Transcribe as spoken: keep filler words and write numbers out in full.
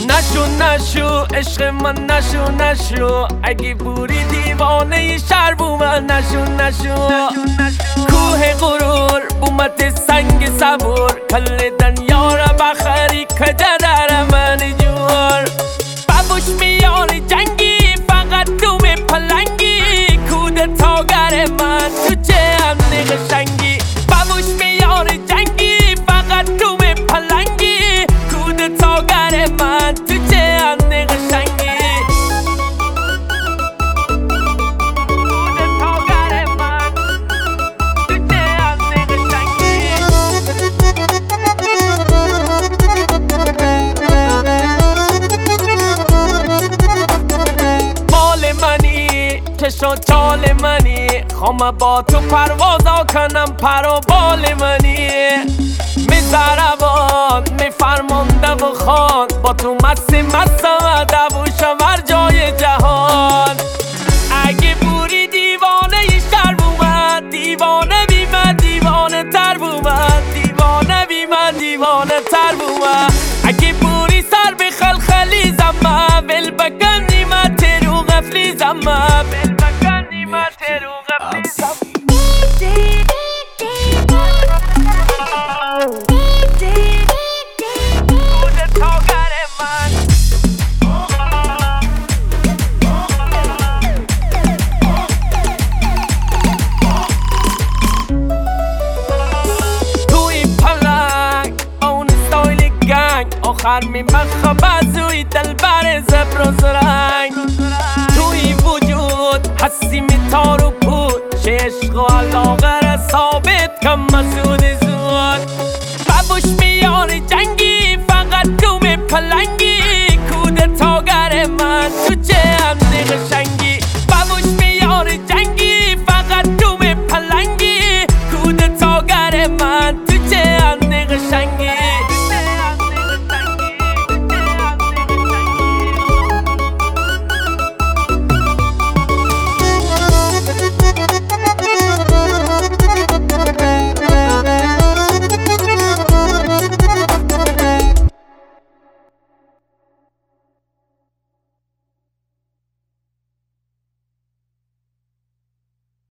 نشو نشو عشق من نشو نشو اگه بوری دیوانه شهر بو من نشو نشو کوه غرور بومت سنگ صبور کل دنیا را بخری کجا در من جور بابوش میاری جنگی فقط تو به پلنگی کود تاگر من تو چه امنی قشنگی بابوش میاری جنگی فقط تو به پلنگی کود تاگر من تو چه امنی قشنگی چشم چال منی خوام با تو پروازا کنم پر و بال منی می زربان می فرمانده و خان با تو مست مستم دوشم هر جای جهان اگه بوری دیوانه شهر بومد دیوانه بی من دیوانه تر بومد دیوانه بی من دیوانه تر بومد اگه بوری سر به خلخلی زمه ول بکن نیمت رو غفلی زمه آخر میمخم بازوی دلبر زبر و زرنگ توی وجود حسی میتار و پود چه عشق و علاقه را ثابت کم مسعود زود بابوش میاری جنگی فقط تو به پلنگی